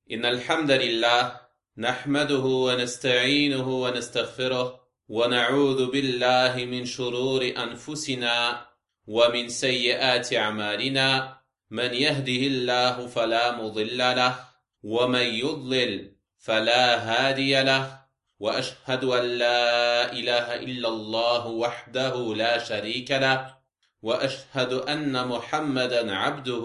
إن الحمد لله نحمده ونستعينه ونستغفره ونعوذ بالله من شرور أنفسنا ومن سيئات أعمالنا من يهده الله فلا مضل له ومن يضلل فلا هادي له وأشهد أن لا إله إلا الله وحده لا شريك له وأشهد أن محمدا عبده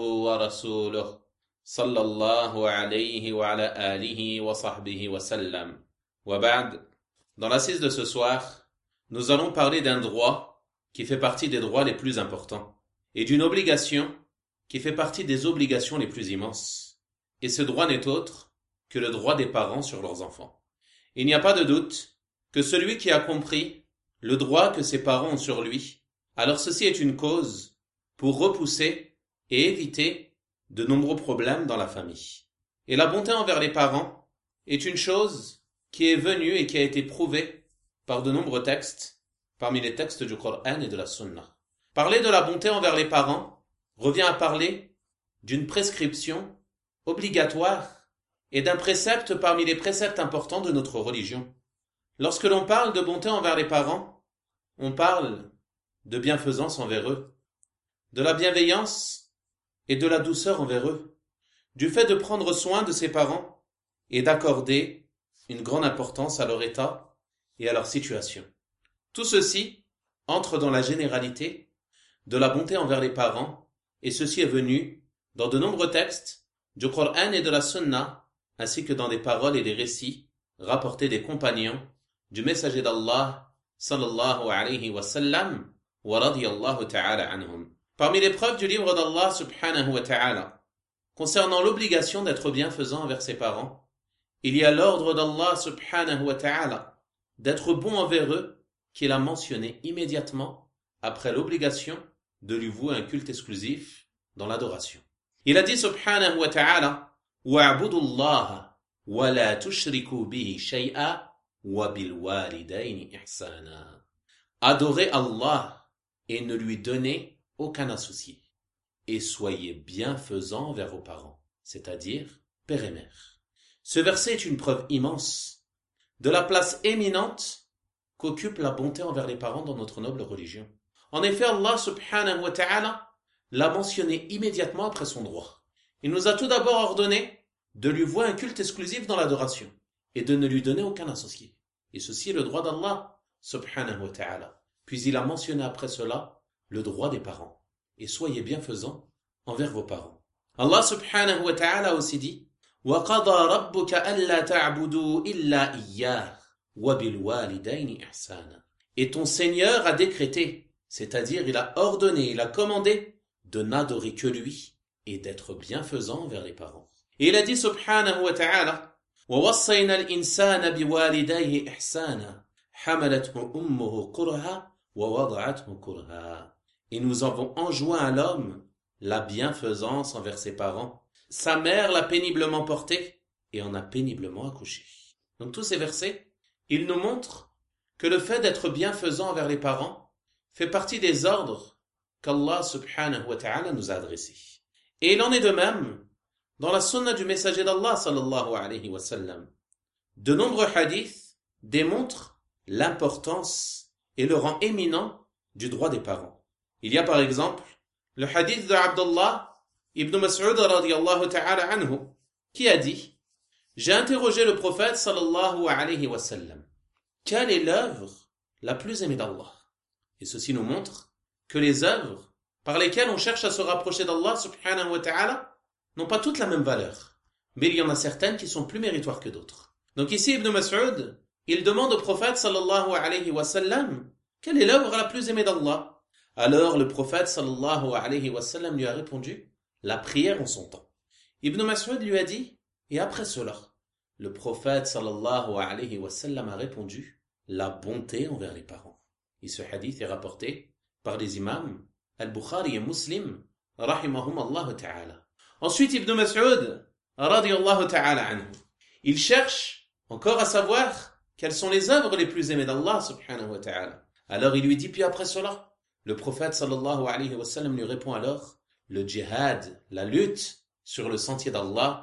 ورسوله صلى الله عليه وعلى آله وصحبه وسلم. وبعد, dans l'assise de ce soir, nous allons parler d'un droit qui fait partie des droits les plus importants et d'une obligation qui fait partie des obligations les plus immenses. Et ce droit n'est autre que le droit des parents sur leurs enfants. Il n'y a pas de doute que celui qui a compris le droit que ses parents ont sur lui, alors ceci est une cause pour repousser et éviter de nombreux problèmes dans la famille. Et la bonté envers les parents est une chose qui est venue et qui a été prouvée par de nombreux textes, parmi les textes du Coran et de la Sunna. Parler de la bonté envers les parents revient à parler d'une prescription obligatoire et d'un précepte parmi les préceptes importants de notre religion. Lorsque l'on parle de bonté envers les parents, on parle de bienfaisance envers eux, de la bienveillance et de la douceur envers eux, du fait de prendre soin de ses parents et d'accorder une grande importance à leur état et à leur situation. Tout ceci entre dans la généralité de la bonté envers les parents, et ceci est venu dans de nombreux textes du Coran et de la Sunna, ainsi que dans des paroles et des récits rapportés des compagnons du messager d'Allah sallallahu alayhi wa sallam wa radiyallahu ta'ala anhum. Parmi les preuves du livre d'Allah subhanahu wa ta'ala concernant l'obligation d'être bienfaisant envers ses parents, il y a l'ordre d'Allah subhanahu wa ta'ala d'être bon envers eux qu'il a mentionné immédiatement après l'obligation de lui vouer un culte exclusif dans l'adoration. Il a dit subhanahu wa ta'ala wa'budu Allah wa la tushriku bihi shay'a wa bil walidayni ihsana. Adorez Allah et ne lui donnez aucun associé, et soyez bienfaisants envers vos parents, c'est-à-dire père et mère. Ce verset est une preuve immense de la place éminente qu'occupe la bonté envers les parents dans notre noble religion. En effet, Allah subhanahu wa ta'ala l'a mentionné immédiatement après son droit. Il nous a tout d'abord ordonné de lui vouer un culte exclusif dans l'adoration et de ne lui donner aucun associé. Et ceci est le droit d'Allah subhanahu wa ta'ala. Puis il a mentionné après cela le droit des parents. Et soyez bienfaisants envers vos parents. Allah subhanahu wa ta'ala a aussi dit وَقَضَى رَبُّكَ أَلَّا تَعْبُدُوا إِلَّا إِيَّاهُ وَبِالْوَالِدَيْنِ إِحْسَانًا. Et ton Seigneur a décrété, c'est-à-dire il a ordonné, il a commandé de n'adorer que lui et d'être bienfaisant envers les parents. Et il a dit subhanahu wa ta'ala وَوَصَّيْنَا الْإِنسَانَ بِوَالِدَيْهِ إِحْسَانًا حَمَلَتْهُ أُمُّهُ كُرْهًا وَوَضَعَتْهُ كُرْهًا. Et nous avons enjoint à l'homme la bienfaisance envers ses parents. Sa mère l'a péniblement porté et en a péniblement accouché. Donc tous ces versets, ils nous montrent que le fait d'être bienfaisant envers les parents fait partie des ordres qu'Allah subhanahu wa ta'ala nous a adressés. Et il en est de même dans la sunna du messager d'Allah sallallahu alayhi wa sallam. De nombreux hadiths démontrent l'importance et le rang éminent du droit des parents. Il y a par exemple le hadith de Abdullah ibn Mas'ud radiyallahu ta'ala anhu qui a dit « J'ai interrogé le prophète sallallahu alayhi wa sallam. Quelle est l'œuvre la plus aimée d'Allah ?» Et ceci nous montre que les œuvres par lesquelles on cherche à se rapprocher d'Allah subhanahu wa ta'ala n'ont pas toutes la même valeur. Mais il y en a certaines qui sont plus méritoires que d'autres. Donc ici Ibn Mas'ud, il demande au prophète sallallahu alayhi wa sallam quelle est l'œuvre la plus aimée d'Allah. Alors le prophète sallallahu alayhi wa sallam lui a répondu la prière en son temps. Ibn Mas'ud lui a dit et après cela, le prophète sallallahu alayhi wa sallam a répondu la bonté envers les parents. Et ce hadith est rapporté par les imams Al-Bukhari et Muslim rahimahum Allah ta'ala. Ensuite Ibn Mas'ud radiyallahu ta'ala anhu, il cherche encore à savoir quelles sont les œuvres les plus aimées d'Allah subhanahu wa ta'ala. Alors il lui dit puis après cela, le prophète sallallahu alayhi wa sallam lui répond alors le djihad, la lutte sur le sentier d'Allah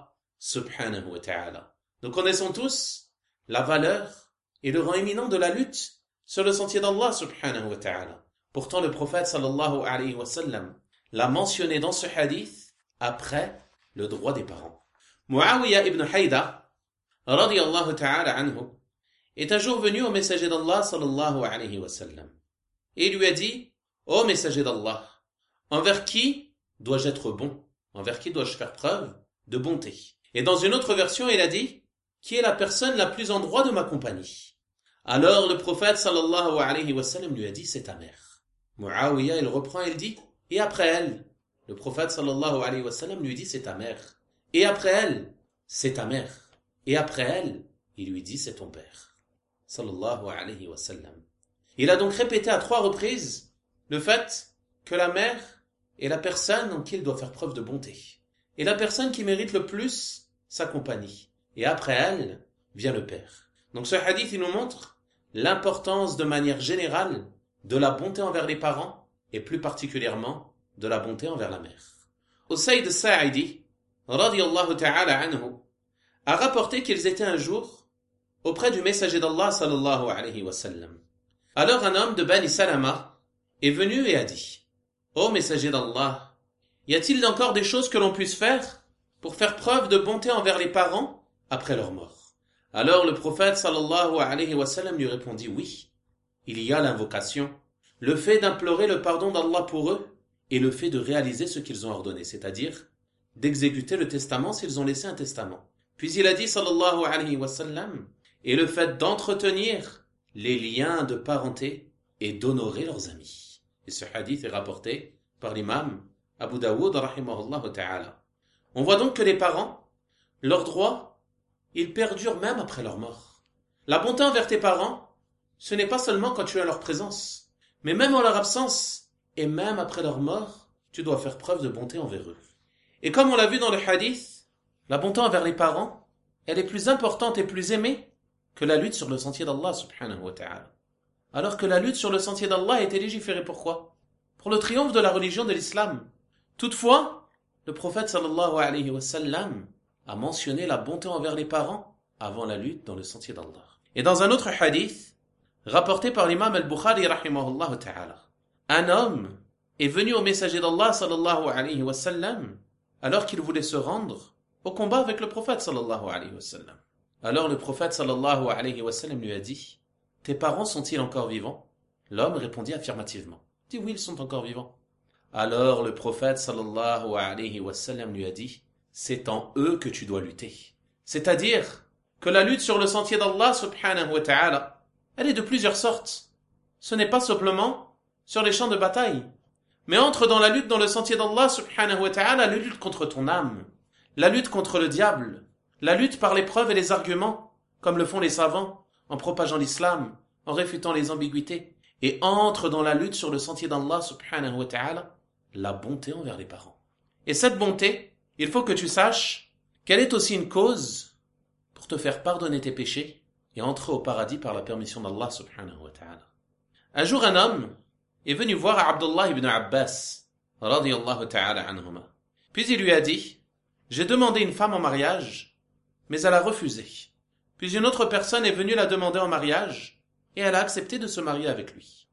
subhanahu wa ta'ala. Nous connaissons tous la valeur et le rang éminent de la lutte sur le sentier d'Allah subhanahu wa ta'ala. Pourtant le prophète sallallahu alayhi wa sallam l'a mentionné dans ce hadith après le droit des parents. Muawiyah ibn Haïda radiyallahu ta'ala anhu est un jour venu au messager d'Allah sallallahu alayhi wa sallam et il lui a dit: ô messager d'Allah, envers qui dois-je être bon? Envers qui dois-je faire preuve de bonté? Et dans une autre version, il a dit: qui est la personne la plus en droit de ma compagnie? Alors le prophète sallallahu alayhi wa sallam lui a dit: c'est ta mère. Muawiyah, il reprend et il dit: et après elle? Le prophète sallallahu alayhi wa sallam lui dit: c'est ta mère. Et après elle? C'est ta mère. Et après elle? Il lui dit: c'est ton père. Sallallahu alayhi wa sallam. Il a donc répété à 3 reprises le fait que la mère est la personne en qui il doit faire preuve de bonté. Et la personne qui mérite le plus sa compagnie. Et après elle, vient le père. Donc ce hadith, il nous montre l'importance de manière générale de la bonté envers les parents et plus particulièrement de la bonté envers la mère. Usayd al-Sa'idi, radiyallahu ta'ala anhu, a rapporté qu'ils étaient un jour auprès du messager d'Allah sallallahu alayhi wa sallam. Alors un homme de Bani Salama est venu et a dit: ô messager d'Allah, y a-t-il encore des choses que l'on puisse faire pour faire preuve de bonté envers les parents après leur mort? Alors le prophète sallallahu alayhi wa sallam lui répondit: oui, il y a l'invocation, le fait d'implorer le pardon d'Allah pour eux et le fait de réaliser ce qu'ils ont ordonné, c'est-à-dire d'exécuter le testament s'ils ont laissé un testament. Puis il a dit sallallahu alayhi wa sallam: et le fait d'entretenir les liens de parenté et d'honorer leurs amis. Et ce hadith est rapporté par l'imam Abu Daoud rahimahullah ta'ala. On voit donc que les parents, leurs droits, ils perdurent même après leur mort. La bonté envers tes parents, ce n'est pas seulement quand tu es à leur présence, mais même en leur absence, et même après leur mort, tu dois faire preuve de bonté envers eux. Et comme on l'a vu dans le hadith, la bonté envers les parents, elle est plus importante et plus aimée que la lutte sur le sentier d'Allah subhanahu wa ta'ala. Alors que la lutte sur le sentier d'Allah a été légiférée pourquoi? Pour le triomphe de la religion de l'islam. Toutefois, le prophète sallallahu alayhi wa sallam a mentionné la bonté envers les parents avant la lutte dans le sentier d'Allah. Et dans un autre hadith, rapporté par l'imam al-Bukhari rahimahullah ta'ala, un homme est venu au messager d'Allah sallallahu alayhi wa sallam alors qu'il voulait se rendre au combat avec le prophète sallallahu alayhi wa sallam. Alors le prophète sallallahu alayhi wa sallam lui a dit: tes parents sont-ils encore vivants? L'homme répondit affirmativement. Il dit: oui, ils sont encore vivants. Alors le prophète sallallahu alayhi wa sallam lui a dit: c'est en eux que tu dois lutter. C'est-à-dire que la lutte sur le sentier d'Allah subhanahu wa ta'ala, elle est de plusieurs sortes. Ce n'est pas simplement sur les champs de bataille, mais entre dans la lutte dans le sentier d'Allah subhanahu wa ta'ala, la lutte contre ton âme, la lutte contre le diable, la lutte par les preuves et les arguments, comme le font les savants, en propageant l'islam, en réfutant les ambiguïtés, et entre dans la lutte sur le sentier d'Allah subhanahu wa ta'ala, la bonté envers les parents. Et cette bonté, il faut que tu saches qu'elle est aussi une cause pour te faire pardonner tes péchés et entrer au paradis par la permission d'Allah subhanahu wa ta'ala. Un jour, un homme est venu voir Abdullah ibn Abbas, radiyallahu ta'ala anhuma. Puis il lui a dit: j'ai demandé une femme en mariage, mais elle a refusé. Puis une autre personne est venue la demander en mariage, et elle a accepté de se marier avec lui.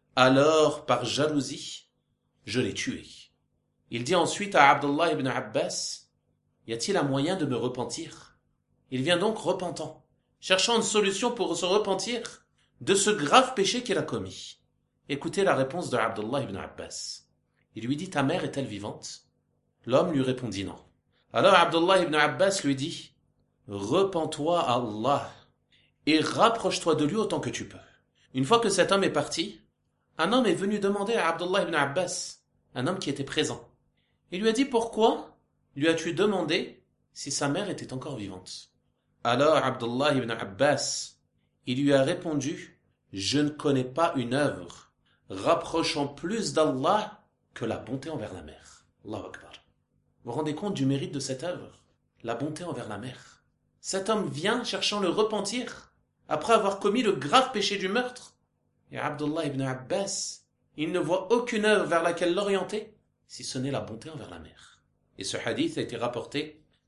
Alors, par jalousie, je l'ai tué. Il dit ensuite à Abdullah ibn Abbas: y a-t-il un moyen de me repentir? Il vient donc repentant, cherchant une solution pour se repentir de ce grave péché qu'il a commis. Écoutez la réponse de Abdullah ibn Abbas. Il lui dit: ta mère est-elle vivante? L'homme lui répondit non. Alors Abdullah ibn Abbas lui dit: repens-toi à Allah et rapproche-toi de lui autant que tu peux. Une fois que cet homme est parti, un homme est venu demander à Abdullah ibn Abbas, un homme qui était présent. Il lui a dit: pourquoi lui as-tu demandé si sa mère était encore vivante? Alors Abdullah ibn Abbas, il lui a répondu: je ne connais pas une œuvre rapprochant plus d'Allah que la bonté envers la mère. Allahu Akbar. Vous vous rendez compte du mérite de cette œuvre? La bonté envers la mère. Cet homme vient cherchant le repentir après avoir commis le grave péché du meurtre. Et Abdullah ibn Abbas, il ne voit aucune œuvre vers laquelle l'orienter, si ce n'est la bonté envers la mère. Et ce hadith a été rapporté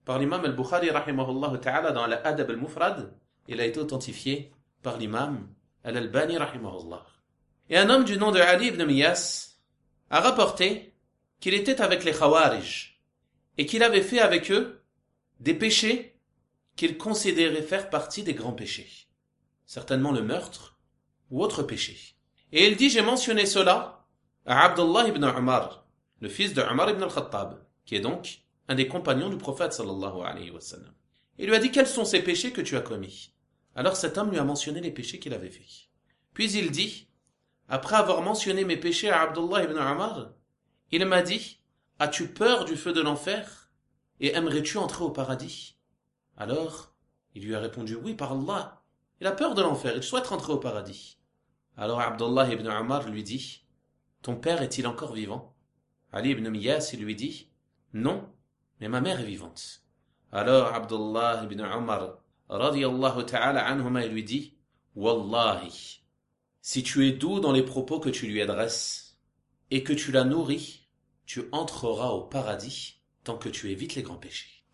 par l'imam al-Bukhari rahimahullah ta'ala dans l'Adab al-Mufrad. Il a été authentifié par l'imam al-Albani rahimahullah. Et un homme du nom de Ali ibn Miyas a rapporté qu'il était avec les Khawarij et qu'il avait fait avec eux des péchés qu'il considérait faire partie des grands péchés. Certainement le meurtre ou autre péché. Et il dit, j'ai mentionné cela à Abdullah ibn Umar, le fils de Umar ibn al-Khattab, qui est donc un des compagnons du prophète sallallahu alayhi wa sallam. Il lui a dit, quels sont ces péchés que tu as commis? Alors cet homme lui a mentionné les péchés qu'il avait faits. Puis il dit, après avoir mentionné mes péchés à Abdullah ibn Umar, il m'a dit, as-tu peur du feu de l'enfer et aimerais-tu entrer au paradis? Alors, il lui a répondu, oui, par Allah, il a peur de l'enfer, il souhaite rentrer au paradis. Alors Abdullah ibn Umar lui dit, ton père est-il encore vivant? Ali ibn Miyas, il lui dit, non, mais ma mère est vivante. Alors Abdullah ibn Umar, radiyallahu ta'ala anhuma, il lui dit, Wallahi, si tu es doux dans les propos que tu lui adresses et que tu la nourris, tu entreras au paradis tant que tu évites les grands péchés.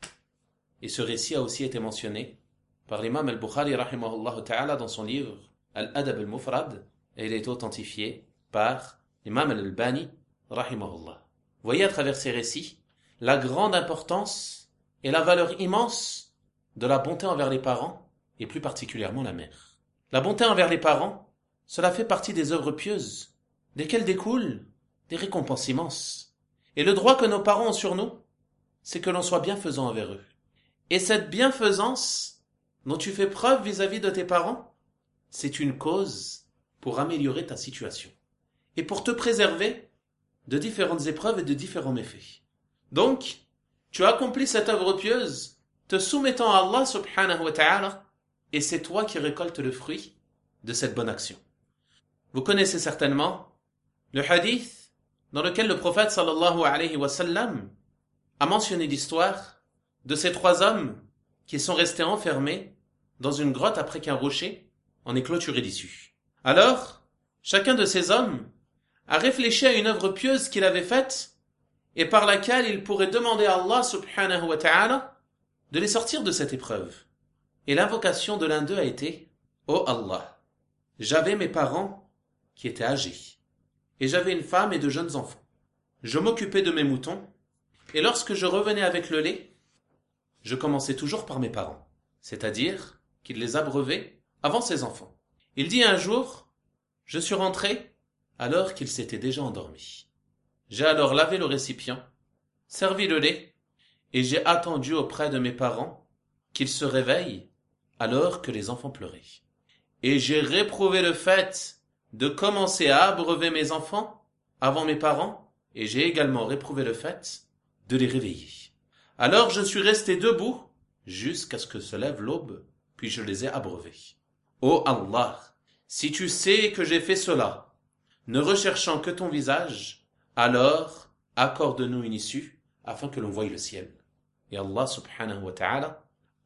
Et ce récit a aussi été mentionné par l'imam al-Bukhari rahimahullah ta'ala dans son livre Al-Adab al-Mufrad, et il est authentifié par l'imam al-Albani rahimahullah. Voyez à travers ces récits la grande importance et la valeur immense de la bonté envers les parents et plus particulièrement la mère. La bonté envers les parents, cela fait partie des œuvres pieuses, desquelles découlent des récompenses immenses. Et le droit que nos parents ont sur nous, c'est que l'on soit bienfaisant envers eux. Et cette bienfaisance dont tu fais preuve vis-à-vis de tes parents, c'est une cause pour améliorer ta situation et pour te préserver de différentes épreuves et de différents méfaits. Donc, tu accomplis cette œuvre pieuse, te soumettant à Allah subhanahu wa ta'ala, et c'est toi qui récoltes le fruit de cette bonne action. Vous connaissez certainement le hadith dans lequel le prophète sallallahu alayhi wa sallam a mentionné l'histoire de ces trois hommes qui sont restés enfermés dans une grotte après qu'un rocher en ait clôturé l'issue. Alors, chacun de ces hommes a réfléchi à une œuvre pieuse qu'il avait faite et par laquelle il pourrait demander à Allah subhanahu wa ta'ala de les sortir de cette épreuve. Et l'invocation de l'un d'eux a été « Oh Allah, j'avais mes parents qui étaient âgés, et j'avais une femme et de jeunes enfants. Je m'occupais de mes moutons, et lorsque je revenais avec le lait, je commençais toujours par mes parents, c'est-à-dire qu'il les abreuvait avant ses enfants. Il dit un jour, je suis rentré alors qu'ils s'étaient déjà endormis. J'ai alors lavé le récipient, servi le lait, et j'ai attendu auprès de mes parents qu'ils se réveillent alors que les enfants pleuraient. Et j'ai réprouvé le fait de commencer à abreuver mes enfants avant mes parents, et j'ai également réprouvé le fait de les réveiller. Alors je suis resté debout jusqu'à ce que se lève l'aube, puis je les ai abreuvés. Ô Allah, si tu sais que j'ai fait cela, ne recherchant que ton visage, alors accorde-nous une issue afin que l'on voie le ciel. Et Allah subhanahu wa ta'ala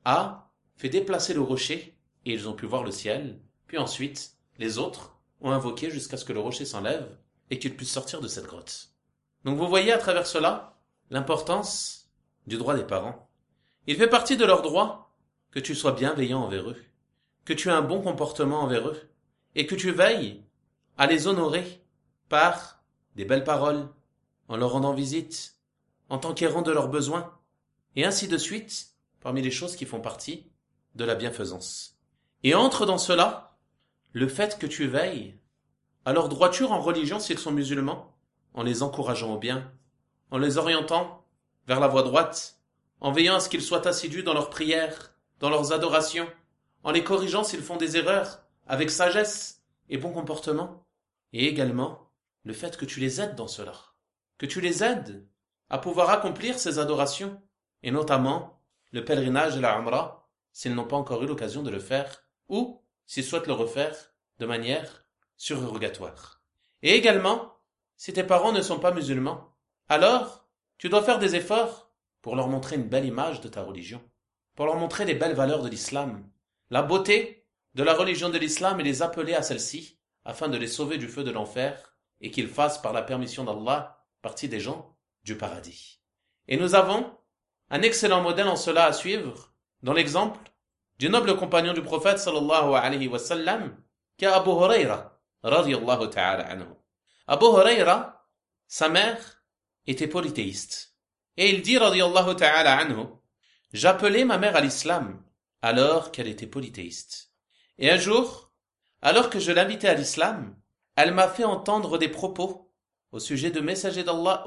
a fait déplacer le rocher et ils ont pu voir le ciel. Puis ensuite, les autres ont invoqué jusqu'à ce que le rocher s'enlève et qu'ils puissent sortir de cette grotte. Donc vous voyez à travers cela l'importance du droit des parents. Il fait partie de leur droit que tu sois bienveillant envers eux, que tu aies un bon comportement envers eux et que tu veilles à les honorer par des belles paroles, en leur rendant visite, en t'enquérant de leurs besoins, et ainsi de suite, parmi les choses qui font partie de la bienfaisance. Et entre dans cela, le fait que tu veilles à leur droiture en religion s'ils sont musulmans, en les encourageant au bien, en les orientant vers la voie droite, en veillant à ce qu'ils soient assidus dans leurs prières, dans leurs adorations, en les corrigeant s'ils font des erreurs, avec sagesse et bon comportement, et également le fait que tu les aides dans cela, que tu les aides à pouvoir accomplir ces adorations, et notamment le pèlerinage et la Umrah, s'ils n'ont pas encore eu l'occasion de le faire, ou s'ils souhaitent le refaire de manière surrogatoire. Et également, si tes parents ne sont pas musulmans, alors tu dois faire des efforts pour leur montrer une belle image de ta religion, pour leur montrer les belles valeurs de l'islam, la beauté de la religion de l'islam et les appeler à celle-ci, afin de les sauver du feu de l'enfer et qu'ils fassent par la permission d'Allah partie des gens du paradis. Et nous avons un excellent modèle en cela à suivre, dans l'exemple du noble compagnon du prophète sallallahu alayhi wa sallam, qu'est Abu Huraira, radiyallahu ta'ala anhu. Abu Huraira, sa mère, était polythéiste. Et il dit, radiyallahu ta'ala anhu, j'appelais ma mère à l'islam, alors qu'elle était polythéiste. Et un jour, alors que je l'invitais à l'islam, elle m'a fait entendre des propos au sujet du messager d'Allah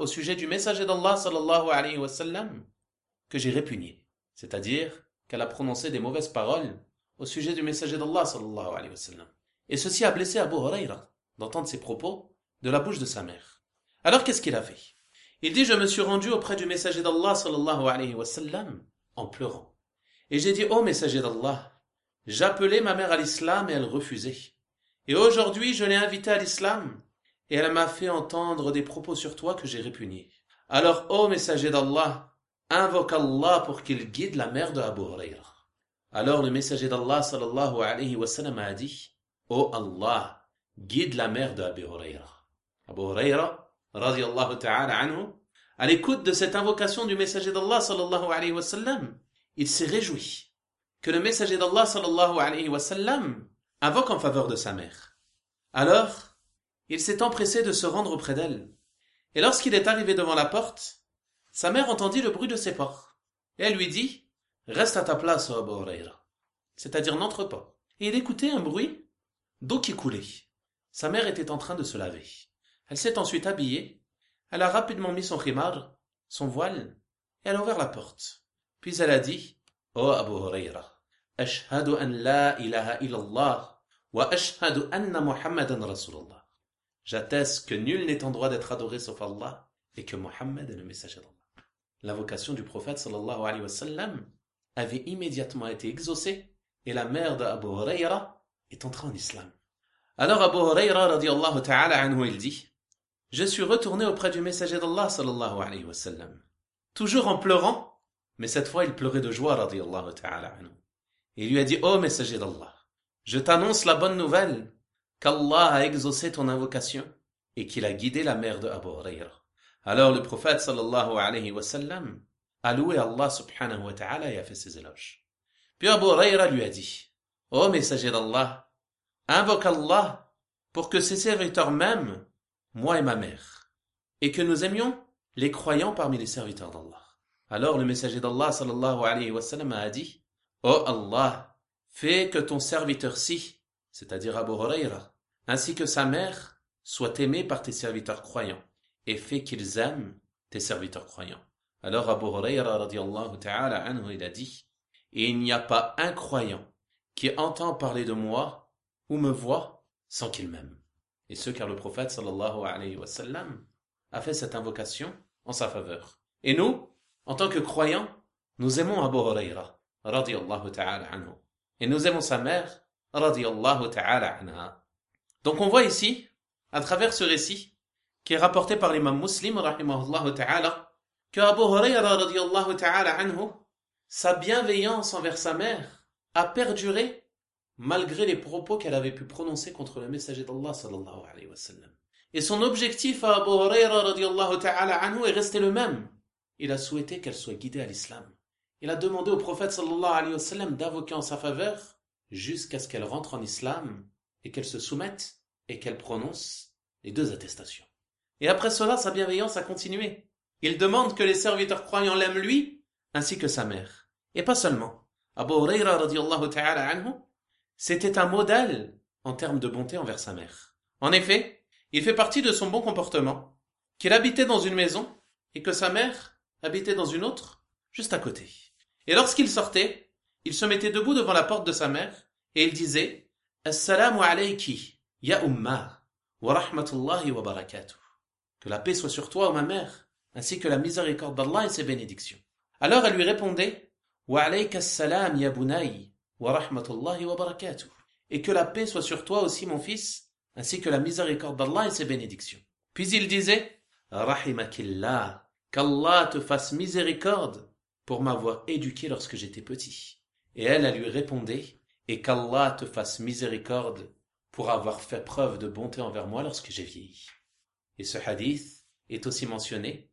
sallallahu alayhi wa sallam, que j'ai répugnés. C'est-à-dire qu'elle a prononcé des mauvaises paroles au sujet du messager d'Allah sallallahu alayhi wa sallam. Et ceci a blessé Abu Huraira d'entendre ces propos de la bouche de sa mère. Alors qu'est-ce qu'il a fait? Il dit, je me suis rendu auprès du messager d'Allah sallallahu alayhi wa sallam en pleurant. Et j'ai dit, ô messager d'Allah, j'appelais ma mère à l'islam et elle refusait. Et aujourd'hui, je l'ai invitée à l'islam et elle m'a fait entendre des propos sur toi que j'ai répugnés. Alors, ô messager d'Allah, invoque Allah pour qu'il guide la mère de Abu Huraira. Alors le messager d'Allah sallallahu alayhi wa sallam a dit, ô Allah, guide la mère de Abu Huraira. Abu Huraira, radiyallahu ta'ala anhu, à l'écoute de cette invocation du messager d'Allah sallallahu alayhi wa sallam, il s'est réjoui que le messager d'Allah sallallahu alayhi wa sallam invoque en faveur de sa mère. Alors, il s'est empressé de se rendre auprès d'elle. Et lorsqu'il est arrivé devant la porte, sa mère entendit le bruit de ses pas. Et elle lui dit, reste à ta place, Abu Huraira. C'est-à-dire n'entre pas. Et il écoutait un bruit d'eau qui coulait. Sa mère était en train de se laver. Elle s'est ensuite habillée. Elle a rapidement mis son khimar, son voile, et elle a ouvert la porte. Puis elle a dit, ô Abu Huraira, ashhadu an la ilaha illallah, wa ashhadu anna Muhammadan Rasulullah. J'atteste que nul n'est en droit d'être adoré sauf Allah, et que Mohammed est le messager d'Allah. L'invocation du prophète sallallahu alayhi wa sallam avait immédiatement été exaucée et la mère d'Abu Huraira est entrée en islam. Alors Abu Huraira radiyallahu ta'ala anhu il dit, je suis retourné auprès du messager d'Allah sallallahu alayhi wa sallam, toujours en pleurant, mais cette fois il pleurait de joie radiyallahu ta'ala anhu. Et il lui a dit, ô messager d'Allah, je t'annonce la bonne nouvelle qu'Allah a exaucé ton invocation et qu'il a guidé la mère de Abu Huraira. Alors le prophète sallallahu alayhi wa sallam a loué Allah subhanahu wa ta'ala et a fait ses éloges. Puis Abu Huraira lui a dit, ô messager d'Allah, invoque Allah pour que ses serviteurs m'aiment, moi et ma mère, et que nous aimions les croyants parmi les serviteurs d'Allah. Alors le messager d'Allah sallallahu alayhi wa sallam a dit, ô Allah, fais que ton serviteur-ci, c'est-à-dire Abu Huraira, ainsi que sa mère, soient aimés par tes serviteurs croyants, et fais qu'ils aiment tes serviteurs croyants. Alors Abu Huraira radiyallahu ta'ala anhu il a dit, et il n'y a pas un croyant qui entend parler de moi ou me voit sans qu'il m'aime. Et ce car le prophète sallallahu alayhi wa sallam a fait cette invocation en sa faveur. Et nous, en tant que croyants, nous aimons Abu Huraira radiyallahu ta'ala anhu. Et nous aimons sa mère radiyallahu ta'ala anha. Donc on voit ici, à travers ce récit, qui est rapporté par l'imam Muslim rahimahullah ta'ala, que Abu Huraira radiyallahu ta'ala anhu, sa bienveillance envers sa mère a perduré malgré les propos qu'elle avait pu prononcer contre le messager d'Allah sallallahu alayhi wa sallam. Et son objectif à Abu Huraira radiyallahu ta'ala anhu est resté le même. Il a souhaité qu'elle soit guidée à l'islam. Il a demandé au prophète sallallahu alayhi wa sallam d'invoquer en sa faveur jusqu'à ce qu'elle rentre en islam et qu'elle se soumette et qu'elle prononce les 2 attestations. Et après cela, sa bienveillance a continué. Il demande que les serviteurs croyants l'aiment lui ainsi que sa mère. Et pas seulement. Abu Huraira radiyallahu ta'ala anhu, c'était un modèle en termes de bonté envers sa mère. En effet, il fait partie de son bon comportement qu'il habitait dans une maison et que sa mère habitait dans une autre, juste à côté. Et lorsqu'il sortait, il se mettait debout devant la porte de sa mère et il disait « Assalamu alayki, ya umma, wa rahmatullahi wa barakatuh » Que la paix soit sur toi, ô ma mère, ainsi que la miséricorde d'Allah et ses bénédictions. Alors elle lui répondait « Wa alayka assalam ya bunay, wa rahmatullahi wa barakatuh » Et que la paix soit sur toi aussi, mon fils, ainsi que la miséricorde d'Allah et ses bénédictions. Puis il disait « Rahimakillah, qu'Allah te fasse miséricorde pour m'avoir éduqué lorsque j'étais petit. » Et elle lui répondait « Et qu'Allah te fasse miséricorde pour avoir fait preuve de bonté envers moi lorsque j'ai vieilli. » Et ce hadith est aussi mentionné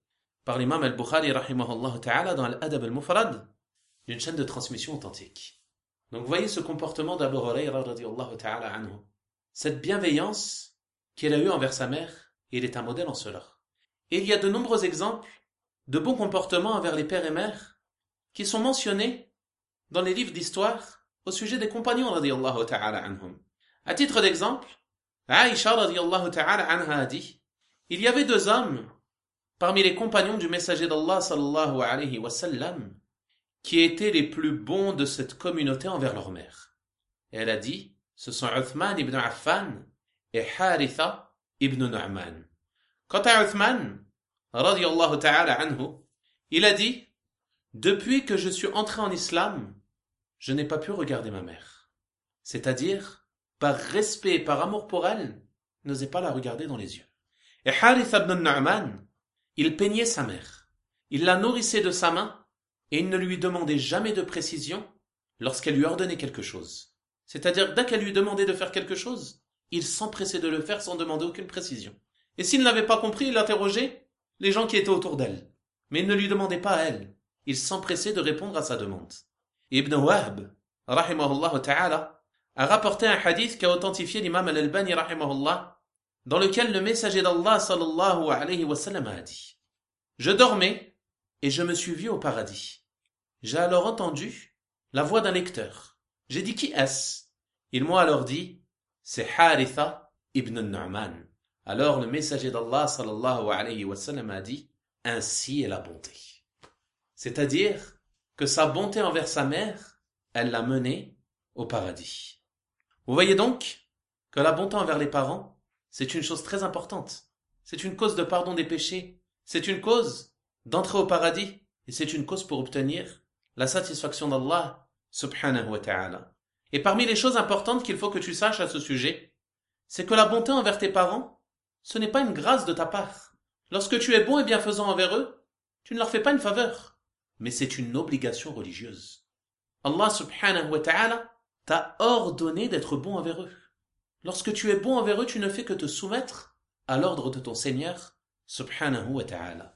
par l'imam al-Bukhari rahimahullah ta'ala dans Al-Adab al-Mufrad d'une chaîne de transmission authentique. Donc vous voyez ce comportement d'Abu Hurayra radiyallahu ta'ala anhu. Cette bienveillance qu'il a eue envers sa mère, il est un modèle en cela. Et il y a de nombreux exemples de bons comportements envers les pères et mères qui sont mentionnés dans les livres d'histoire au sujet des compagnons radiyallahu ta'ala anhum. À titre d'exemple, Aïcha radiyallahu ta'ala anha a dit: il y avait deux hommes parmi les compagnons du messager d'Allah sallallahu alayhi wa sallam qui étaient les plus bons de cette communauté envers leur mère. Et elle a dit: ce sont Uthman ibn Affan et Haritha ibn Nu'man. Quant à Uthman radiyallahu ta'ala anhu, il a dit: depuis que je suis entré en islam, je n'ai pas pu regarder ma mère. C'est-à-dire, par respect et par amour pour elle, n'osait pas la regarder dans les yeux. Et Haritha ibn Nu'man, il peignait sa mère. Il la nourrissait de sa main et il ne lui demandait jamais de précision lorsqu'elle lui ordonnait quelque chose. C'est-à-dire, dès qu'elle lui demandait de faire quelque chose, il s'empressait de le faire sans demander aucune précision. Et s'il n'avait pas compris, il interrogeait les gens qui étaient autour d'elle. Mais il ne lui demandait pas à elle. Il s'empressait de répondre à sa demande. Ibn Wahb, rahimahullah ta'ala, a rapporté un hadith qu'a authentifié l'imam al-Albani, rahimahullah, dans lequel le messager d'Allah, sallallahu alayhi wa sallam, a dit: je dormais et je me suis vu au paradis. J'ai alors entendu la voix d'un lecteur. J'ai dit: qui est-ce? Ils m'ont alors dit: c'est Haritha ibn Nu'man. Alors le messager d'Allah, sallallahu alayhi wa sallam, a dit: ainsi est la bonté. C'est-à-dire que sa bonté envers sa mère, elle l'a mené au paradis. Vous voyez donc que la bonté envers les parents, c'est une chose très importante. C'est une cause de pardon des péchés. C'est une cause d'entrer au paradis. Et c'est une cause pour obtenir la satisfaction d'Allah subhanahu wa ta'ala. Et parmi les choses importantes qu'il faut que tu saches à ce sujet, c'est que la bonté envers tes parents, ce n'est pas une grâce de ta part. Lorsque tu es bon et bienfaisant envers eux, tu ne leur fais pas une faveur, mais c'est une obligation religieuse. Allah subhanahu wa ta'ala t'a ordonné d'être bon envers eux. Lorsque tu es bon envers eux, tu ne fais que te soumettre à l'ordre de ton Seigneur subhanahu wa ta'ala.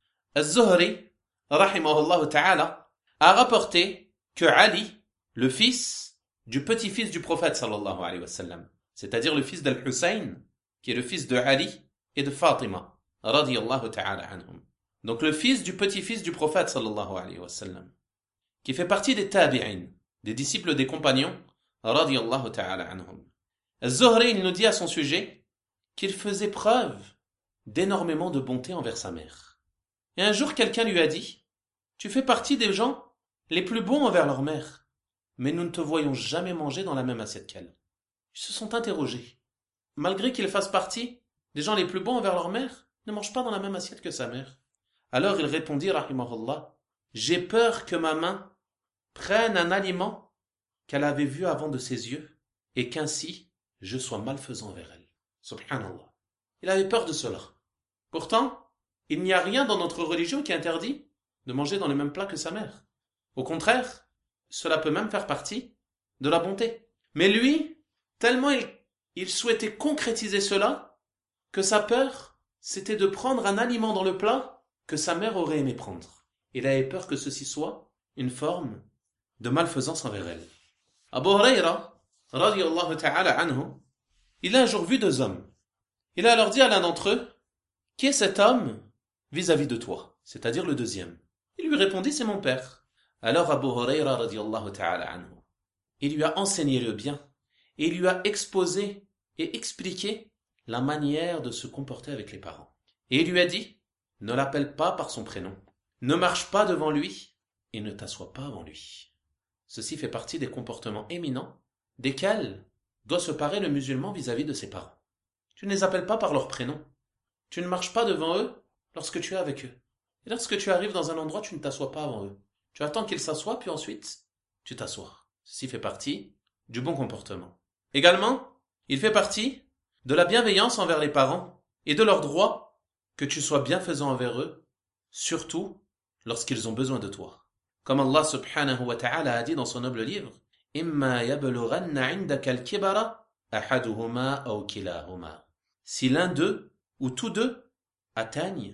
Az-Zuhri, rahimahullah ta'ala, a rapporté que Ali, le fils du petit-fils du prophète sallallahu alayhi wa sallam, c'est-à-dire le fils d'Al-Hussein, qui est le fils de Ali et de Fatima, radiyallahu ta'ala anhum. Donc le fils du petit-fils du prophète sallallahu alayhi wa sallam, qui fait partie des tabi'in, des disciples des compagnons, radiyallahu ta'ala anhum. Az-Zuhri, il nous dit à son sujet qu'il faisait preuve d'énormément de bonté envers sa mère. Et un jour, quelqu'un lui a dit: tu fais partie des gens les plus bons envers leur mère, mais nous ne te voyons jamais manger dans la même assiette qu'elle. Ils se sont interrogés. Malgré qu'il fasse partie des gens les plus bons envers leur mère, ne mange pas dans la même assiette que sa mère. Alors il répondit, rahimahullah: j'ai peur que ma main prenne un aliment qu'elle avait vu avant de ses yeux, et qu'ainsi je sois malfaisant envers elle. Subhanallah. Il avait peur de cela. Pourtant, il n'y a rien dans notre religion qui interdit de manger dans les mêmes plats que sa mère. Au contraire, cela peut même faire partie de la bonté. Mais lui, tellement il souhaitait concrétiser cela, que sa peur, c'était de prendre un aliment dans le plat que sa mère aurait aimé prendre. Il avait peur que ceci soit une forme de malfaisance envers elle. Abu Hurayra, radiyallahu ta'ala anhu, il a un jour vu deux hommes. Il a alors dit à l'un d'entre eux: qui est cet homme vis-à-vis de toi? C'est-à-dire le deuxième. Il lui répondit: c'est mon père. Alors Abu Hurayra, radiyallahu ta'ala anhu, il lui a enseigné le bien et il lui a exposé et expliqué la manière de se comporter avec les parents. Et il lui a dit: ne l'appelle pas par son prénom, ne marche pas devant lui et ne t'assois pas avant lui. Ceci fait partie des comportements éminents desquels doit se parer le musulman vis-à-vis de ses parents. Tu ne les appelles pas par leur prénom. Tu ne marches pas devant eux lorsque tu es avec eux. Et lorsque tu arrives dans un endroit, tu ne t'assois pas avant eux. Tu attends qu'ils s'assoient, puis ensuite, tu t'assois. Ceci fait partie du bon comportement. Également, il fait partie de la bienveillance envers les parents et de leur droit que tu sois bienfaisant envers eux, surtout lorsqu'ils ont besoin de toi. Comme Allah subhanahu wa ta'ala a dit dans son noble livre: Imma yablughanna 'indaka al-kibara ahaduhuma aw kilahuma. Si l'un d'eux ou tous deux atteignent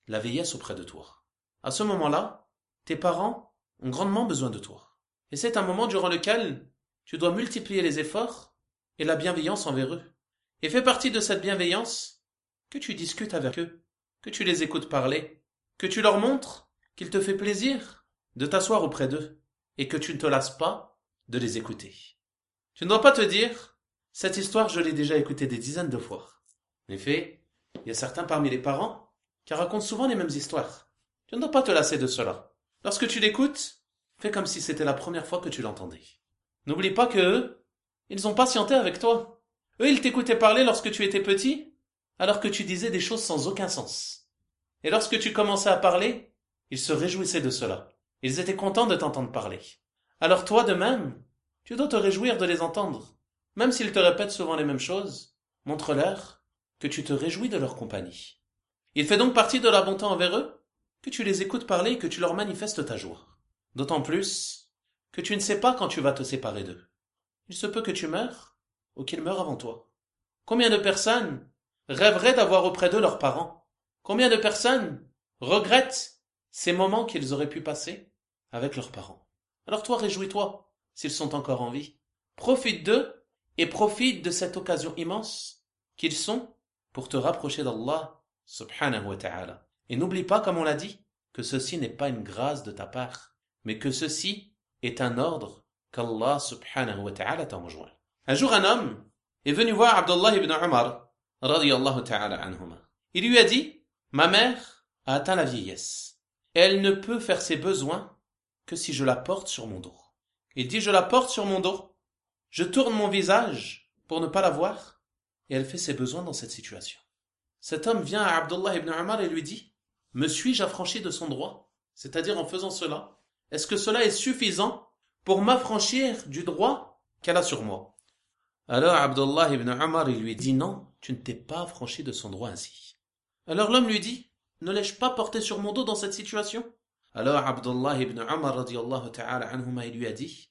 la vieillesse auprès de toi. À ce moment-là, tes parents ont grandement besoin de toi. Et c'est un moment durant lequel tu dois multiplier les efforts et la bienveillance envers eux. Et fait partie de cette bienveillance que tu discutes avec eux, que tu les écoutes parler, que tu leur montres qu'il te fait plaisir de t'asseoir auprès d'eux et que tu ne te lasses pas de les écouter. Tu ne dois pas te dire, cette histoire je l'ai déjà écoutée des dizaines de fois. En effet, il y a certains parmi les parents qui racontent souvent les mêmes histoires. Tu ne dois pas te lasser de cela. Lorsque tu l'écoutes, fais comme si c'était la première fois que tu l'entendais. N'oublie pas que eux, ils ont patienté avec toi. Eux, ils t'écoutaient parler lorsque tu étais petit, alors que tu disais des choses sans aucun sens. Et lorsque tu commençais à parler, ils se réjouissaient de cela. Ils étaient contents de t'entendre parler. Alors toi, de même, tu dois te réjouir de les entendre. Même s'ils te répètent souvent les mêmes choses, montre-leur que tu te réjouis de leur compagnie. Il fait donc partie de la bonté envers eux que tu les écoutes parler et que tu leur manifestes ta joie. D'autant plus que tu ne sais pas quand tu vas te séparer d'eux. Il se peut que tu meures ou qu'ils meurent avant toi. Combien de personnes rêveraient d'avoir auprès d'eux leurs parents? Combien de personnes regrettent ces moments qu'ils auraient pu passer avec leurs parents? Alors toi, réjouis-toi s'ils sont encore en vie. Profite d'eux et profite de cette occasion immense qu'ils sont pour te rapprocher d'Allah subhanahu wa ta'ala. Et n'oublie pas, comme on l'a dit, que ceci n'est pas une grâce de ta part, mais que ceci est un ordre qu'Allah subhanahu wa ta'ala t'a enjoint. Un jour, un homme est venu voir Abdullah ibn Umar radiyallahu ta'ala anhuma. Il lui a dit, ma mère a atteint la vieillesse. Elle ne peut faire ses besoins que si je la porte sur mon dos. Il dit, je la porte sur mon dos, je tourne mon visage pour ne pas la voir, et elle fait ses besoins dans cette situation. Cet homme vient à Abdullah ibn Umar et lui dit, me suis-je affranchi de son droit? C'est-à-dire en faisant cela, est-ce que cela est suffisant pour m'affranchir du droit qu'elle a sur moi? Alors Abdullah ibn Umar il lui dit, non, tu ne t'es pas affranchi de son droit ainsi. Alors l'homme lui dit, ne l'ai-je pas porté sur mon dos dans cette situation? Alors Abdullah ibn Umar radiyallahu ta'ala anhuma il lui a dit,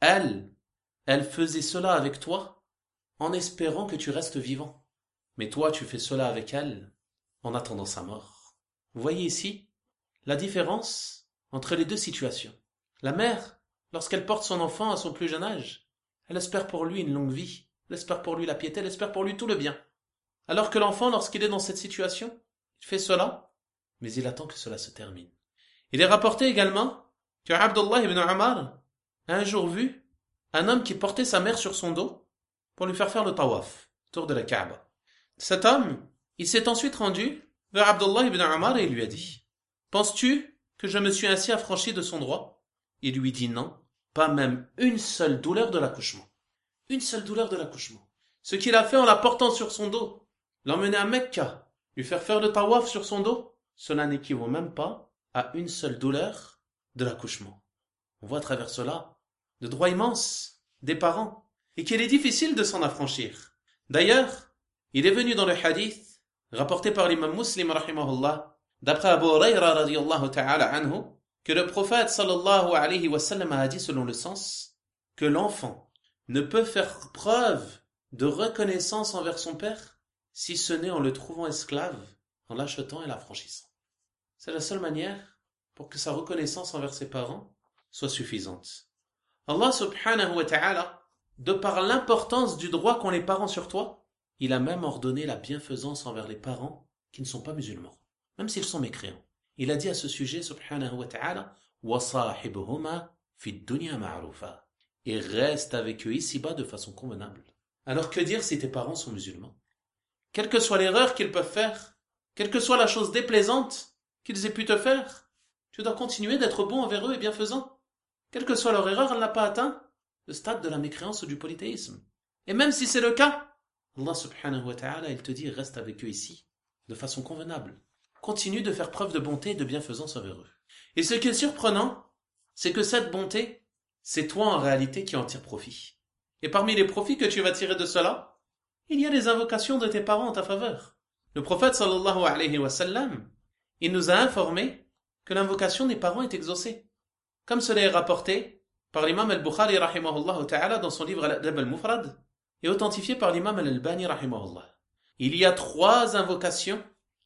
elle faisait cela avec toi en espérant que tu restes vivant. Mais toi tu fais cela avec elle en attendant sa mort. Vous voyez ici la différence entre les deux situations. La mère, lorsqu'elle porte son enfant à son plus jeune âge, elle espère pour lui une longue vie, elle espère pour lui la piété, elle espère pour lui tout le bien. Alors que l'enfant, lorsqu'il est dans cette situation, il fait cela, mais il attend que cela se termine. Il est rapporté également que Abdullah ibn Umar a un jour vu un homme qui portait sa mère sur son dos pour lui faire le tawaf, autour de la Kaaba. Cet homme, il s'est ensuite rendu vers Abdullah ibn Umar et il lui a dit, penses-tu que je me suis ainsi affranchi de son droit? Il lui dit non, pas même une seule douleur de l'accouchement. Une seule douleur de l'accouchement. Ce qu'il a fait en la portant sur son dos, l'emmener à Mecca, lui faire le tawaf sur son dos, cela n'équivaut même pas à une seule douleur de l'accouchement. On voit à travers cela le droit immense des parents et qu'il est difficile de s'en affranchir. D'ailleurs, il est venu dans le hadith rapporté par l'imam Muslim rahimahullah d'après Abu Hurayra radiyallahu ta'ala anhu que le prophète sallallahu alayhi wa sallam a dit selon le sens que l'enfant ne peut faire preuve de reconnaissance envers son père si ce n'est en le trouvant esclave, en l'achetant et l'affranchissant. C'est la seule manière pour que sa reconnaissance envers ses parents soit suffisante. Allah subhanahu wa ta'ala, de par l'importance du droit qu'ont les parents sur toi, il a même ordonné la bienfaisance envers les parents qui ne sont pas musulmans, même s'ils sont mécréants. Il a dit à ce sujet, subhanahu wa ta'ala, وَصَاحِبُهُمَا فِي الدُّنْيَا مَعْرُوفًا, et reste avec eux ici-bas de façon convenable. Alors que dire si tes parents sont musulmans? Quelle que soit l'erreur qu'ils peuvent faire, quelle que soit la chose déplaisante qu'ils aient pu te faire, tu dois continuer d'être bon envers eux et bienfaisant. Quelle que soit leur erreur, elle n'a pas atteint le stade de la mécréance ou du polythéisme. Et même si c'est le cas, Allah subhanahu wa ta'ala, il te dit, reste avec eux ici, de façon convenable. Continue de faire preuve de bonté et de bienfaisance envers eux. Et ce qui est surprenant, c'est que cette bonté, c'est toi en réalité qui en tire profit. Et parmi les profits que tu vas tirer de cela, il y a les invocations de tes parents en ta faveur. Le prophète sallallahu alayhi wa sallam, il nous a informé que l'invocation des parents est exaucée. Comme cela est rapporté par l'imam al-Bukhari rahimahullah ta'ala dans son livre Al-Adab al-Mufrad et authentifié par l'imam al-Albani rahimahullah. Il y a 3 invocations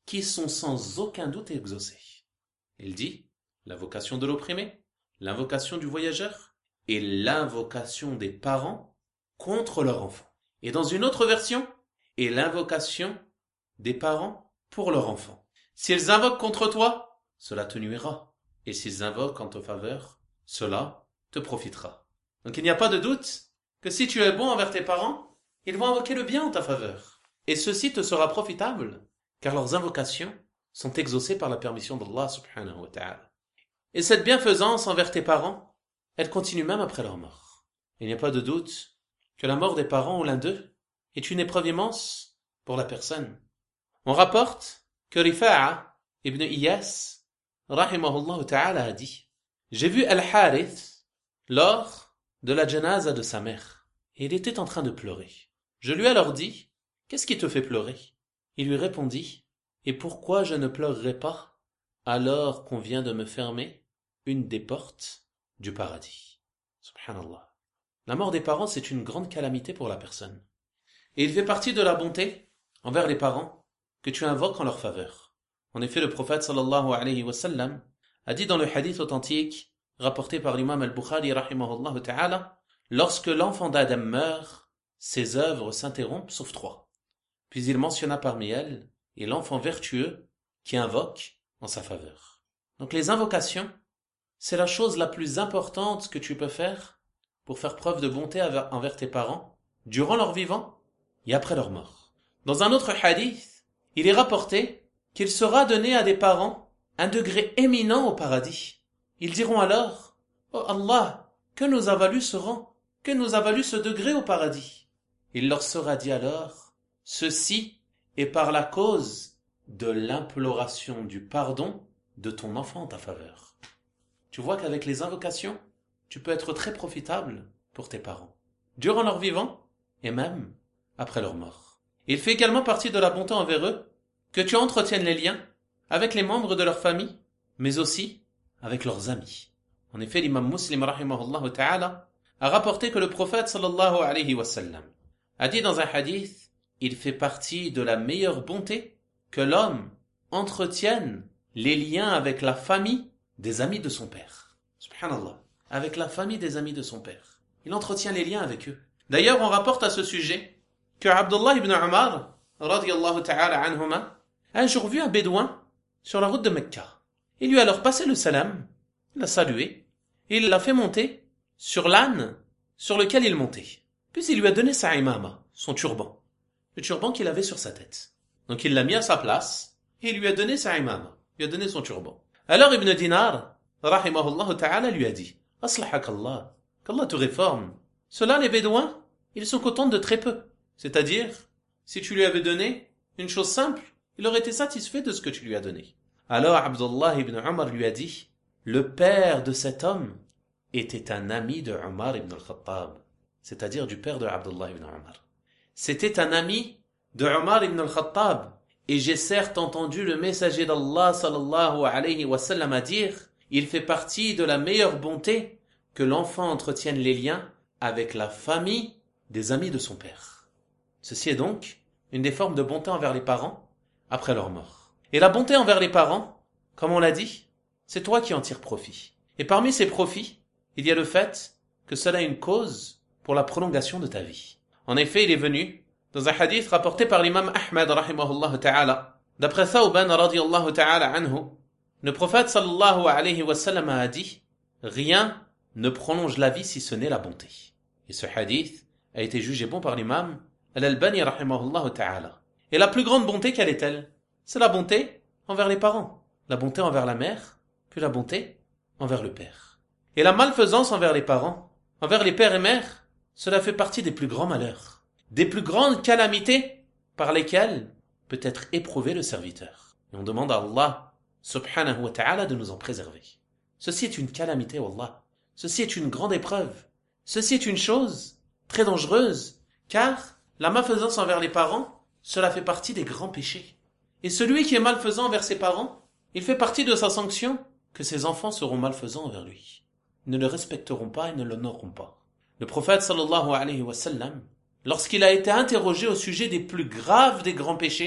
qui sont sans aucun doute exaucées. Il dit l'invocation de l'opprimé, l'invocation du voyageur et l'invocation des parents contre leur enfant. Et dans une autre version, et l'invocation des parents pour leur enfant. S'ils invoquent contre toi, cela te nuira. Et s'ils invoquent en ta faveur, cela te profitera. Donc il n'y a pas de doute que si tu es bon envers tes parents, ils vont invoquer le bien en ta faveur. Et ceci te sera profitable, car leurs invocations sont exaucées par la permission d'Allah subhanahu wa ta'ala. Et cette bienfaisance envers tes parents, elle continue même après leur mort. Il n'y a pas de doute que la mort des parents ou l'un d'eux est une épreuve immense pour la personne. On rapporte que Rifa'a ibn Iyas, rahimahullah ta'ala, a dit « J'ai vu Al-Harith lors de la janaza de sa mère, et il était en train de pleurer. Je lui ai alors dit « Qu'est-ce qui te fait pleurer ?» Il lui répondit « Et pourquoi je ne pleurerai pas alors qu'on vient de me fermer une des portes du paradis ?» Subhanallah. La mort des parents, c'est une grande calamité pour la personne. Et il fait partie de la bonté envers les parents que tu invoques en leur faveur. En effet, le prophète sallallahu alayhi wa sallam a dit dans le hadith authentique rapporté par l'imam al-Bukhari rahimahullah ta'ala, lorsque l'enfant d'Adam meurt, ses œuvres s'interrompent sauf 3. Puis il mentionna parmi elles et l'enfant vertueux qui invoque en sa faveur. Donc les invocations, c'est la chose la plus importante que tu peux faire pour faire preuve de bonté envers tes parents durant leur vivant et après leur mort. Dans un autre hadith, il est rapporté qu'il sera donné à des parents un degré éminent au paradis. Ils diront alors « Oh Allah, que nous a valu ce rang, que nous a valu ce degré au paradis ?» Il leur sera dit alors « Ceci est par la cause de l'imploration du pardon de ton enfant en ta faveur. » Tu vois qu'avec les invocations, tu peux être très profitable pour tes parents, durant leur vivant et même après leur mort. Il fait également partie de la bonté envers eux que tu entretiennes les liens avec les membres de leur famille, mais aussi avec leurs amis. En effet, l'imam Muslim rahimahullah ta'ala a rapporté que le prophète sallallahu alayhi wa sallam a dit dans un hadith, il fait partie de la meilleure bonté que l'homme entretienne les liens avec la famille des amis de son père. Subhanallah. Avec la famille des amis de son père. Il entretient les liens avec eux. D'ailleurs, on rapporte à ce sujet que Abdullah ibn Umar, radiyallahu ta'ala anhuma, a un jour vu un bédouin sur la route de Mecca. Il lui a alors passé le salam, il l'a salué, et il l'a fait monter sur l'âne sur lequel il montait. Puis il lui a donné sa imama, son turban, le turban qu'il avait sur sa tête. Donc il l'a mis à sa place, et il lui a donné sa imama, il lui a donné son turban. Alors Ibn Dinar, rahimahullah ta'ala, lui a dit, Aslahakallah, qu'Allah te réforme. Ceux-là, les bédouins, ils sont contents de très peu. C'est-à-dire, si tu lui avais donné une chose simple, il aurait été satisfait de ce que tu lui as donné. Alors Abdullah ibn Umar lui a dit, le père de cet homme était un ami de Umar ibn al-Khattab, c'est-à-dire du père de Abdullah ibn Umar. C'était un ami de Umar ibn al-Khattab, et j'ai certes entendu le messager d'Allah sallallahu alayhi wa sallam à dire, il fait partie de la meilleure bonté que l'enfant entretienne les liens avec la famille des amis de son père. Ceci est donc une des formes de bonté envers les parents après leur mort. Et la bonté envers les parents, comme on l'a dit, c'est toi qui en tires profit. Et parmi ces profits, il y a le fait que cela est une cause pour la prolongation de ta vie. En effet, il est venu dans un hadith rapporté par l'imam Ahmad rahimahullah ta'ala, d'après Thawban radiyallahu ta'ala anhu, le prophète sallallahu alayhi wa sallam a dit « Rien ne prolonge la vie si ce n'est la bonté. » Et ce hadith a été jugé bon par l'imam Al-Albani rahimahullah ta'ala. Et la plus grande bonté, quelle est-elle? C'est la bonté envers les parents, la bonté envers la mère, puis la bonté envers le père. Et la malfaisance envers les parents, envers les pères et mères, cela fait partie des plus grands malheurs, des plus grandes calamités par lesquelles peut être éprouvé le serviteur. Et on demande à Allah subhanahu wa ta'ala de nous en préserver. Ceci est une calamité, wallah. Ceci est une grande épreuve. Ceci est une chose très dangereuse, car la malfaisance envers les parents, cela fait partie des grands péchés. Et celui qui est malfaisant envers ses parents, il fait partie de sa sanction que ses enfants seront malfaisants envers lui. Ils ne le respecteront pas et ne l'honoreront pas. Le prophète sallallahu alayhi wa sallam, lorsqu'il a été interrogé au sujet des plus graves des grands péchés,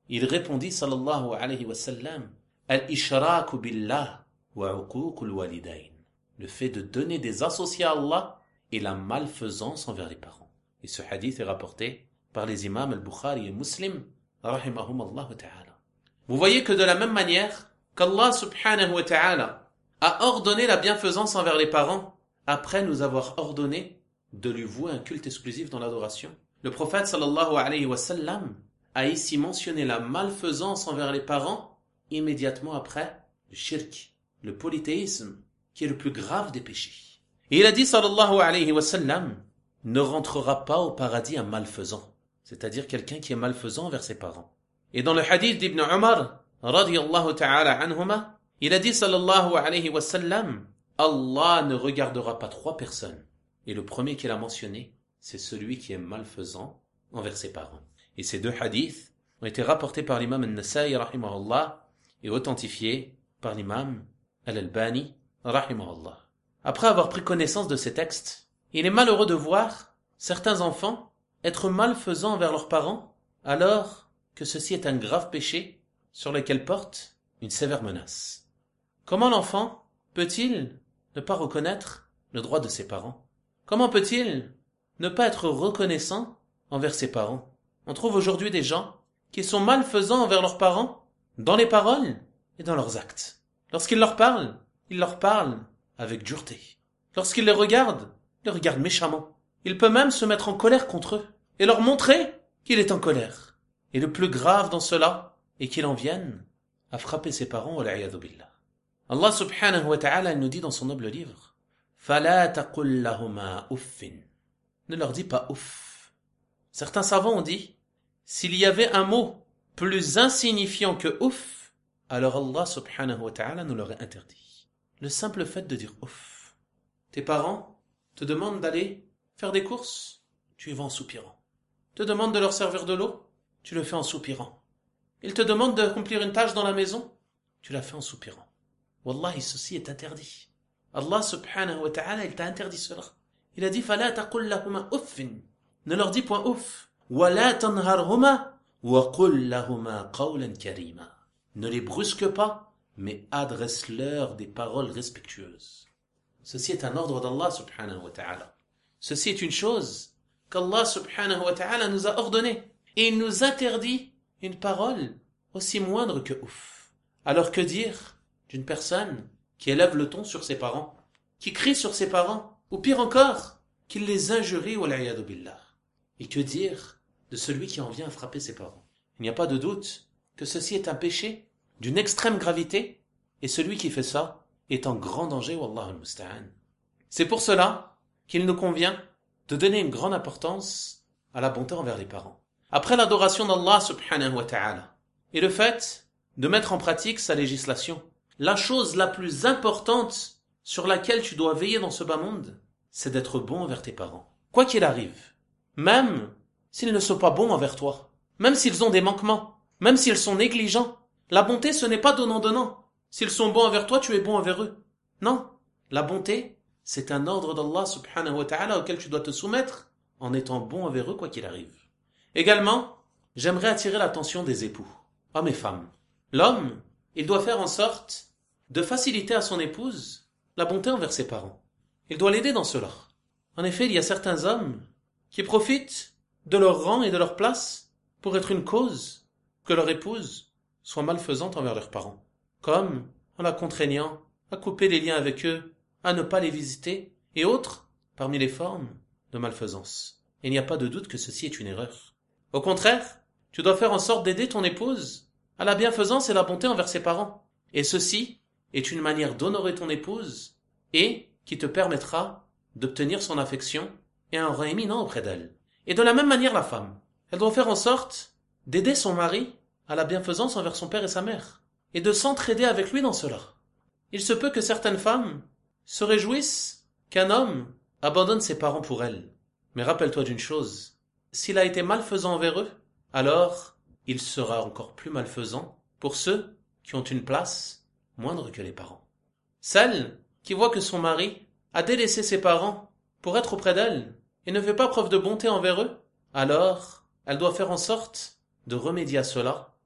Il répondit sallallahu alayhi wa sallam, Al-ishraku billah wa uququl walidayn. Le fait de donner des associés à Allah et la malfaisance envers les parents. Et ce hadith est rapporté par les imams al-Bukhari et Muslim, rahimahum Allah ta'ala. Vous voyez que de la même manière qu'Allah subhanahu wa ta'ala a ordonné la bienfaisance envers les parents, après nous avoir ordonné de lui vouer un culte exclusif dans l'adoration, le prophète sallallahu alayhi wa sallam a ici mentionné la malfaisance envers les parents immédiatement après le shirk, le polythéisme, qui est le plus grave des péchés. Et il a dit sallallahu alayhi wa sallam, ne rentrera pas au paradis un malfaisant, c'est-à-dire quelqu'un qui est malfaisant envers ses parents. Et dans le hadith d'Ibn Umar, radiyallahu ta'ala anhuma, il a dit sallallahu alayhi wa sallam, Allah ne regardera pas 3 personnes. Et le premier qu'il a mentionné, c'est celui qui est malfaisant envers ses parents. Et ces 2 hadiths ont été rapportés par l'imam al-Nasa'i rahimahullah et authentifiés par l'imam al-Albani rahimahullah. Après avoir pris connaissance de ces textes, il est malheureux de voir certains enfants être malfaisants envers leurs parents alors que ceci est un grave péché sur lequel porte une sévère menace. Comment l'enfant peut-il ne pas reconnaître le droit de ses parents? Comment peut-il ne pas être reconnaissant envers ses parents? On trouve aujourd'hui des gens qui sont malfaisants envers leurs parents dans les paroles et dans leurs actes. Lorsqu'ils leur parlent, ils leur parlent avec dureté. Lorsqu'ils les regardent méchamment. Il peut même se mettre en colère contre eux et leur montrer qu'il est en colère. Et le plus grave dans cela est qu'il en vienne à frapper ses parents, wal'iyadhu billah. Allah subhanahu wa ta'ala nous dit dans son noble livre, فَلَا تَقُلْ لَهُمَا أُفٍّ. Ne leur dis pas ouf. Certains savants ont dit, s'il y avait un mot plus insignifiant que ouf, alors Allah subhanahu wa ta'ala nous l'aurait interdit. Le simple fait de dire ouf. Tes parents te demandent d'aller faire des courses, tu y vas en soupirant. Te demandent de leur servir de l'eau, tu le fais en soupirant. Ils te demandent d'accomplir une tâche dans la maison, tu la fais en soupirant. Wallahi, ceci est interdit. Allah subhanahu wa ta'ala, il t'a interdit cela. Il a dit, فَلَا تَقُلْ لَهُمَا أُفٍّ. Ne leur dis point ouf. وَلَا تَنْهَرْهُمَا وَقُلْ لَهُمَا قَوْلًا كَرِيمًا. Ne les brusque pas, mais adresse-leur des paroles respectueuses. Ceci est un ordre d'Allah subhanahu wa ta'ala. Ceci est une chose qu'Allah subhanahu wa ta'ala nous a ordonné. Et il nous interdit une parole aussi moindre que ouf. Alors que dire d'une personne qui élève le ton sur ses parents, qui crie sur ses parents, ou pire encore, qui les injurie, wal'iyadhu billah. Et que dire de celui qui en vient à frapper ses parents? Il n'y a pas de doute que ceci est un péché d'une extrême gravité, et celui qui fait ça est en grand danger, wallahu al-musta'an. C'est pour cela qu'il nous convient de donner une grande importance à la bonté envers les parents. Après l'adoration d'Allah subhanahu wa ta'ala, et le fait de mettre en pratique sa législation, la chose la plus importante sur laquelle tu dois veiller dans ce bas monde, c'est d'être bon envers tes parents. Quoi qu'il arrive, même s'ils ne sont pas bons envers toi, même s'ils ont des manquements, même s'ils sont négligents, la bonté ce n'est pas donnant-donnant. S'ils sont bons envers toi, tu es bon envers eux. Non, la bonté, c'est un ordre d'Allah subhanahu wa ta'ala auquel tu dois te soumettre en étant bon envers eux quoi qu'il arrive. Également, j'aimerais attirer l'attention des époux, hommes et femmes. L'homme, il doit faire en sorte de faciliter à son épouse la bonté envers ses parents. Il doit l'aider dans cela. En effet, il y a certains hommes qui profitent de leur rang et de leur place pour être une cause que leur épouse soit malfaisante envers leurs parents. Comme en la contraignant à couper les liens avec eux, à ne pas les visiter, et autres parmi les formes de malfaisance. Il n'y a pas de doute que ceci est une erreur. Au contraire, tu dois faire en sorte d'aider ton épouse à la bienfaisance et la bonté envers ses parents. Et ceci est une manière d'honorer ton épouse et qui te permettra d'obtenir son affection et un rang éminent auprès d'elle. Et de la même manière, la femme, elle doit faire en sorte d'aider son mari à la bienfaisance envers son père et sa mère, et de s'entraider avec lui dans cela. Il se peut que certaines femmes se réjouissent qu'un homme abandonne ses parents pour elles. Mais rappelle-toi d'une chose, s'il a été malfaisant envers eux, alors il sera encore plus malfaisant pour ceux qui ont une place moindre que les parents. Celle qui voit que son mari a délaissé ses parents pour être auprès d'elle et ne fait pas preuve de bonté envers eux, alors elle doit faire en sorte de remédier à cela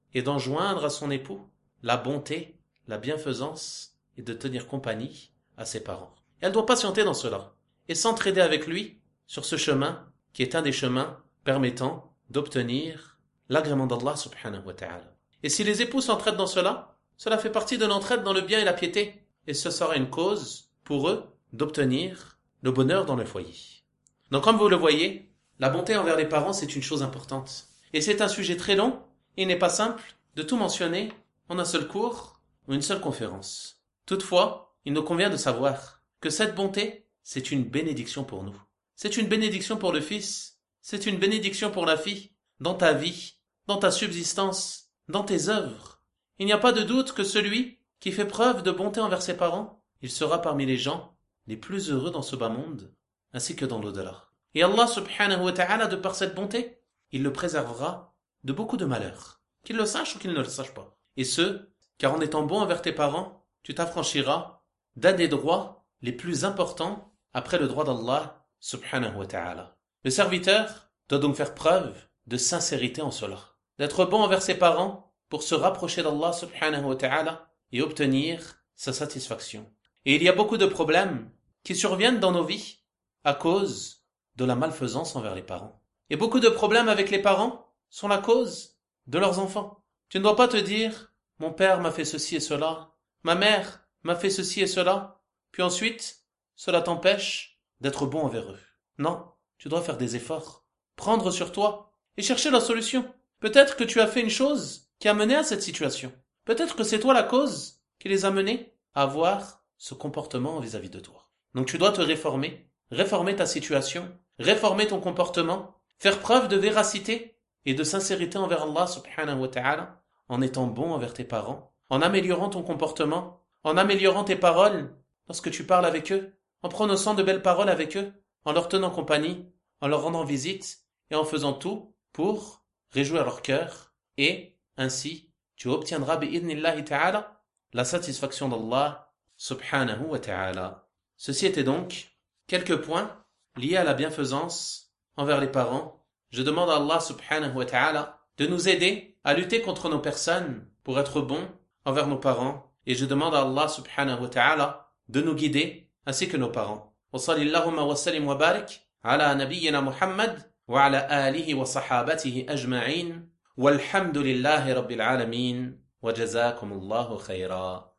et d'enjoindre à son époux la bonté, la bienfaisance et de tenir compagnie à ses parents. Et elle doit patienter dans cela et s'entraider avec lui sur ce chemin qui est un des chemins permettant d'obtenir l'agrément d'Allah subhanahu wa ta'ala. Et si les époux s'entraident dans cela, cela fait partie de l'entraide dans le bien et la piété. Et ce sera une cause pour eux d'obtenir le bonheur dans le foyer. Donc comme vous le voyez, la bonté envers les parents c'est une chose importante. Et c'est un sujet très long et il n'est pas simple de tout mentionner en un seul cours ou une seule conférence. Toutefois, il nous convient de savoir que cette bonté, c'est une bénédiction pour nous. C'est une bénédiction pour le fils, c'est une bénédiction pour la fille, dans ta vie, dans ta subsistance, dans tes œuvres. Il n'y a pas de doute que celui qui fait preuve de bonté envers ses parents, il sera parmi les gens les plus heureux dans ce bas monde, ainsi que dans l'au-delà. Et Allah subhanahu wa ta'ala, de par cette bonté, il le préservera de beaucoup de malheurs, qu'il le sache ou qu'il ne le sache pas. Et ce, car en étant bon envers tes parents, tu t'affranchiras d'un des droits les plus importants après le droit d'Allah subhanahu wa ta'ala. Le serviteur doit donc faire preuve de sincérité en cela, d'être bon envers ses parents pour se rapprocher d'Allah subhanahu wa ta'ala et obtenir sa satisfaction. Et il y a beaucoup de problèmes qui surviennent dans nos vies à cause de la malfaisance envers les parents. Et beaucoup de problèmes avec les parents sont la cause de leurs enfants. Tu ne dois pas te dire « mon père m'a fait ceci et cela, ma mère m'a fait ceci et cela », puis ensuite, cela t'empêche d'être bon envers eux. Non, tu dois faire des efforts, prendre sur toi et chercher la solution. Peut-être que tu as fait une chose qui a mené à cette situation. Peut-être que c'est toi la cause qui les a menés à avoir ce comportement vis-à-vis de toi. Donc tu dois te réformer ta situation, réformer ton comportement, faire preuve de véracité et de sincérité envers Allah subhanahu wa ta'ala, en étant bon envers tes parents, en améliorant ton comportement, en améliorant tes paroles lorsque tu parles avec eux, en prononçant de belles paroles avec eux, en leur tenant compagnie, en leur rendant visite et en faisant tout pour réjouir leur cœur, et ainsi tu obtiendras bi'idhnillahi ta'ala la satisfaction d'Allah subhanahu wa ta'ala. Ceci était donc quelques points liés à la bienfaisance envers les parents. Je demande à Allah subhanahu wa ta'ala de nous aider à lutter contre nos personnes pour être bons envers nos parents, et je demande à Allah subhanahu wa ta'ala de nous guider ainsi que nos parents. Wa sallallahu wa sallim wa barik ala nabiyyina Muhammad wa ala alihi wa sahabatihi ajma'in walhamdulillahi rabbil alamin wa jazakumullahu khayra.